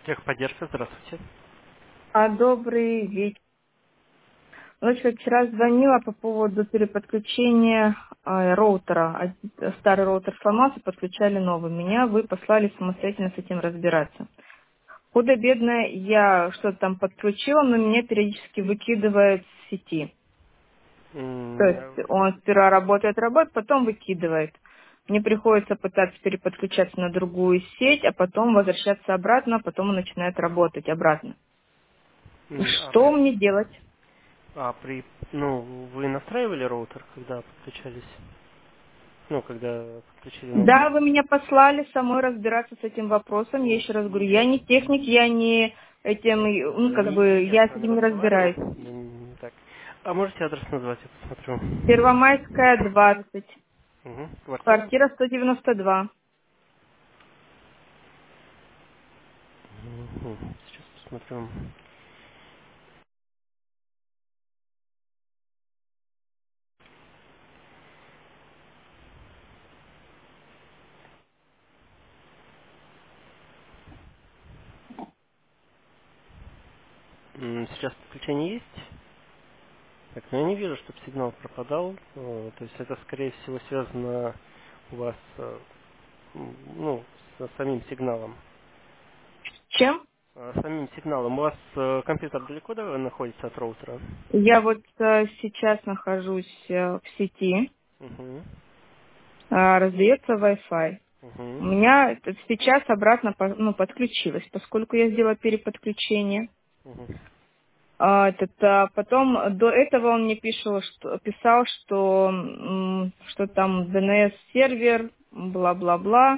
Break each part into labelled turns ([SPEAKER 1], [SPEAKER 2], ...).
[SPEAKER 1] Техподдержка, здравствуйте.
[SPEAKER 2] Добрый вечер. Ночью вчера звонила по поводу переподключения роутера. Старый роутер сломался, подключали новый. Меня вы послали самостоятельно с этим разбираться. Худо-бедно я что-то там подключила, но меня периодически выкидывает с сети. То есть
[SPEAKER 1] М,
[SPEAKER 2] он сперва работает, потом выкидывает. Мне приходится пытаться переподключаться на другую сеть, а потом возвращаться обратно, а потом он начинает работать обратно.
[SPEAKER 1] м, А
[SPEAKER 2] Что
[SPEAKER 1] при,
[SPEAKER 2] мне делать?
[SPEAKER 1] а при, ну, вы настраивали роутер, когда подключались? Ну, когда подключили новый
[SPEAKER 2] Да,
[SPEAKER 1] роутер?
[SPEAKER 2] вы меня послали самой разбираться с этим вопросом. Я еще раз говорю, я не техник, я не этим, ну, как бы,
[SPEAKER 1] Я
[SPEAKER 2] я
[SPEAKER 1] с
[SPEAKER 2] с
[SPEAKER 1] вами
[SPEAKER 2] этим не
[SPEAKER 1] разговаривал.
[SPEAKER 2] разбираюсь.
[SPEAKER 1] Так. А можете адрес назвать, я посмотрю.
[SPEAKER 2] Первомайская, 20,
[SPEAKER 1] Угу. Квартира?
[SPEAKER 2] квартира 192.
[SPEAKER 1] Мгм. Сейчас посмотрю. Сейчас подключение есть? Так, но я не вижу, чтобы сигнал пропадал. То есть это, скорее всего, связано у вас, ну, с самим сигналом.
[SPEAKER 2] Чем?
[SPEAKER 1] Самим сигналом. У вас компьютер далеко находится от роутера?
[SPEAKER 2] Я вот сейчас нахожусь в сети,
[SPEAKER 1] Угу.
[SPEAKER 2] раздается Wi-Fi. У
[SPEAKER 1] Угу.
[SPEAKER 2] меня сейчас обратно подключилось, поскольку я сделала переподключение.
[SPEAKER 1] Угу.
[SPEAKER 2] Потом до этого он мне писал, что, что там DNS сервер, бла-бла-бла.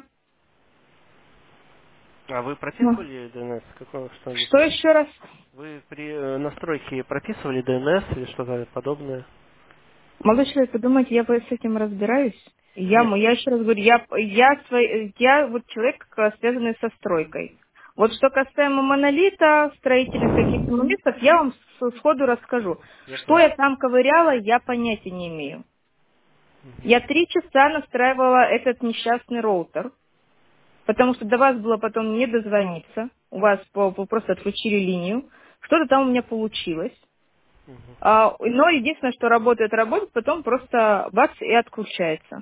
[SPEAKER 1] А вы
[SPEAKER 2] Ну,
[SPEAKER 1] прописывали DNS? Что здесь
[SPEAKER 2] что еще раз?
[SPEAKER 1] Вы при настройке прописывали DNS или что-то подобное?
[SPEAKER 2] Молодой человек, вы думаете, я с этим разбираюсь?
[SPEAKER 1] Нет.
[SPEAKER 2] Я еще раз говорю, я вот человек, связанный со стройкой. Вот что касаемо монолита, строительных каких-то моментов, я вам сходу расскажу.
[SPEAKER 1] Я
[SPEAKER 2] Что
[SPEAKER 1] понял.
[SPEAKER 2] я там ковыряла, я понятия не имею. Я 3 часа настраивала этот несчастный роутер, потому что до вас было потом не дозвониться. У вас просто отключили линию. Что-то там у меня получилось.
[SPEAKER 1] Мгм.
[SPEAKER 2] Но единственное, что работает, потом просто бац и отключается.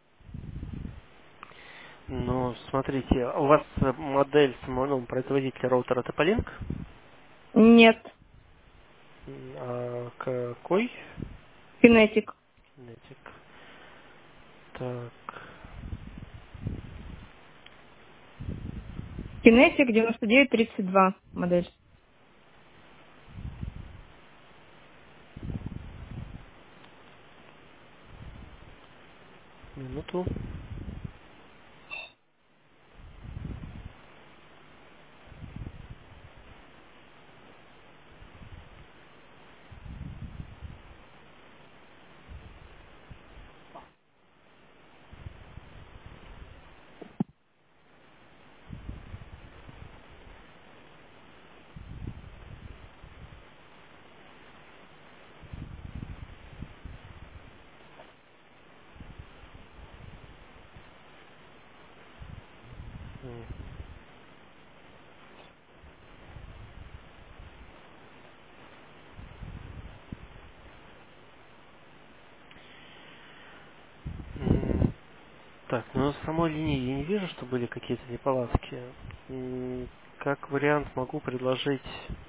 [SPEAKER 1] Ну, смотрите, у вас модель ну, производителя роутера Topoliink?
[SPEAKER 2] Нет.
[SPEAKER 1] А какой?
[SPEAKER 2] Кинетик.
[SPEAKER 1] Kinetic. Так,
[SPEAKER 2] Кинетик 9932 модель.
[SPEAKER 1] минуту. М, Так, ну на самой линии я не вижу, что были какие-то неполадки. Как вариант могу предложить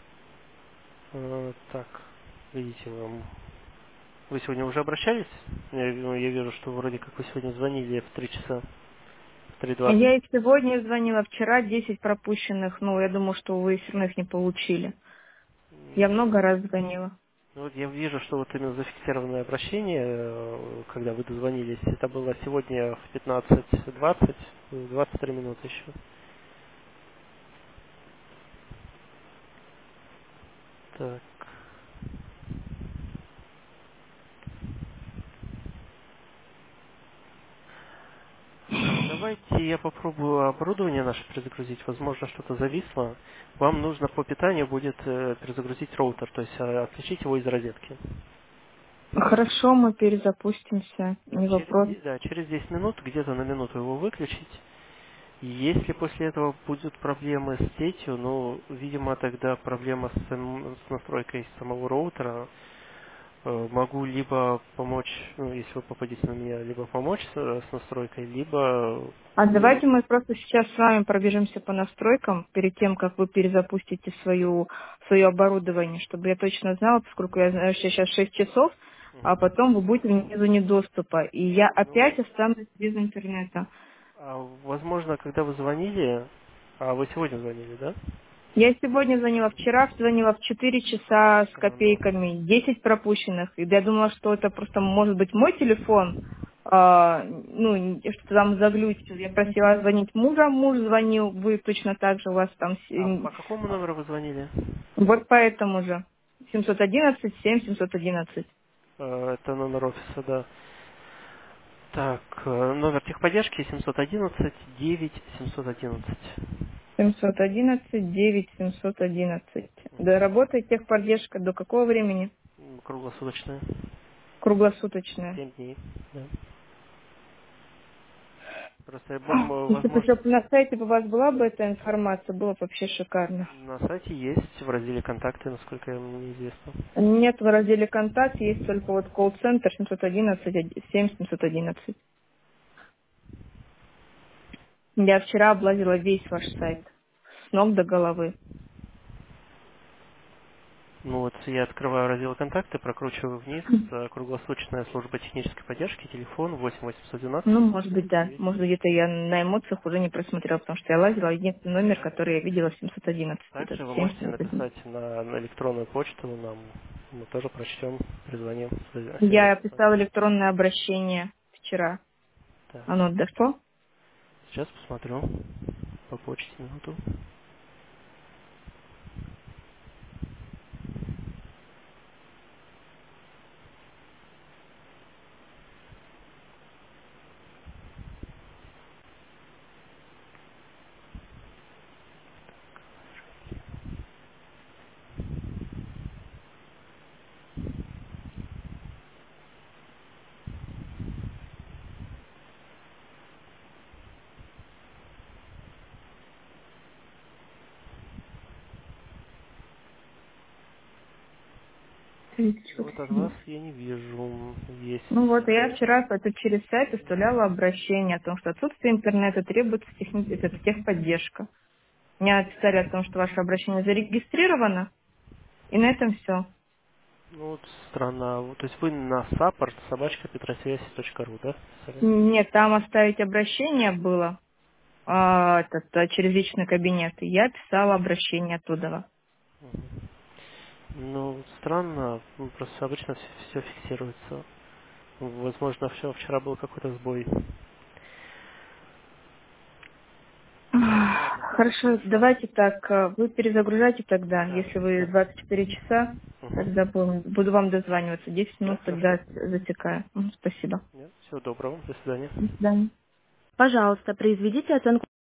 [SPEAKER 1] так, видите, вы сегодня уже обращались? Я вижу, что вроде как вы сегодня звонили в 3 часа, в 3:20.
[SPEAKER 2] Я и сегодня звонила, вчера 10 пропущенных, я думаю, что вы все равно их не получили. Я много раз звонила.
[SPEAKER 1] Ну, вот я вижу, что вот именно зафиксированное обращение, когда вы дозвонились, это было сегодня в 15:20, 23 минуты еще. Так. Давайте я попробую оборудование наше перезагрузить. Возможно, что-то зависло. Вам нужно по питанию будет перезагрузить роутер, то есть отключить его из розетки.
[SPEAKER 2] Хорошо, мы перезапустимся,
[SPEAKER 1] Да,
[SPEAKER 2] не вопрос.
[SPEAKER 1] через 10 минут, где-то на минуту его выключить. Если после этого будут проблемы с сетью, ну, видимо, тогда проблема с настройкой самого роутера. Могу либо помочь, ну, если вы попадете на меня, либо помочь с настройкой, либо...
[SPEAKER 2] А давайте мы просто сейчас с вами пробежимся по настройкам перед тем, как вы перезапустите свое оборудование, чтобы я точно знала, поскольку я знаю, что сейчас 6 часов, а
[SPEAKER 1] Мгм.
[SPEAKER 2] потом вы будете вне зоне доступа, и я
[SPEAKER 1] Ну,
[SPEAKER 2] опять останусь без интернета.
[SPEAKER 1] возможно, когда вы звонили, вы сегодня звонили, да?
[SPEAKER 2] Я сегодня вчера звонила в 4 часа с
[SPEAKER 1] Странно.
[SPEAKER 2] копейками, 10 пропущенных. И я думала, что это просто может быть мой телефон, ну, что там заглючил. Я просила звонить мужа, муж звонил, вы точно так же, у вас там...
[SPEAKER 1] А по какому номеру вы звонили?
[SPEAKER 2] Вот поэтому же. 711, 7, 711.
[SPEAKER 1] Это номер офиса, да. Так, номер техподдержки 711 9 711.
[SPEAKER 2] 711, 9, 711. Да, работает техподдержка до какого времени?
[SPEAKER 1] Круглосуточная.
[SPEAKER 2] Круглосуточная.
[SPEAKER 1] 7 дней. Да. Просто,
[SPEAKER 2] Если бы
[SPEAKER 1] возможно,
[SPEAKER 2] на сайте у вас была бы эта информация, было бы вообще шикарно.
[SPEAKER 1] на сайте есть в разделе «Контакты», насколько мне известно.
[SPEAKER 2] Нет в разделе «Контакт», есть только вот колл-центр 711, 7 711. Я вчера облазила весь ваш сайт, с ног до головы.
[SPEAKER 1] Ну вот я открываю раздел «Контакты», прокручиваю вниз, круглосуточная служба технической поддержки, телефон 8 812
[SPEAKER 2] Ну, может быть, да.
[SPEAKER 1] 9.
[SPEAKER 2] Может, где-то я на эмоциях уже не просмотрела, потому что я лазила. Единственный номер, который я видела, 711. Это
[SPEAKER 1] Также вы можете
[SPEAKER 2] 711.
[SPEAKER 1] написать на электронную почту нам, мы тоже прочтем, перезвоним,
[SPEAKER 2] Я
[SPEAKER 1] свяжемся с вами.
[SPEAKER 2] писала электронное обращение вчера.
[SPEAKER 1] Так,
[SPEAKER 2] Оно дошло?
[SPEAKER 1] сейчас посмотрю по почте минуту. Вот от вас я не вижу. Есть.
[SPEAKER 2] Ну вот, я вчера это через сайт оставляла обращение о том, что отсутствие интернета требуется это техподдержка. Мне написали о том, что ваше обращение зарегистрировано, и на этом все.
[SPEAKER 1] Ну вот странно. То есть вы на support @petrosвязь.ру, да? писали?
[SPEAKER 2] Нет, там оставить обращение было через личный кабинет, и я писала обращение оттуда.
[SPEAKER 1] Ну, вот странно. Просто обычно все фиксируется. Возможно, все вчера был какой-то сбой. Ладно,
[SPEAKER 2] Хорошо,
[SPEAKER 1] хорошо.
[SPEAKER 2] давайте так, вы перезагружайте тогда,
[SPEAKER 1] Да,
[SPEAKER 2] если вы
[SPEAKER 1] да.
[SPEAKER 2] 24 часа,
[SPEAKER 1] Угу.
[SPEAKER 2] тогда буду вам дозваниваться, 10
[SPEAKER 1] Да,
[SPEAKER 2] минут
[SPEAKER 1] хорошо.
[SPEAKER 2] тогда засекаю. Спасибо.
[SPEAKER 1] Всего доброго. До свидания.
[SPEAKER 2] До свидания. Пожалуйста, произведите оценку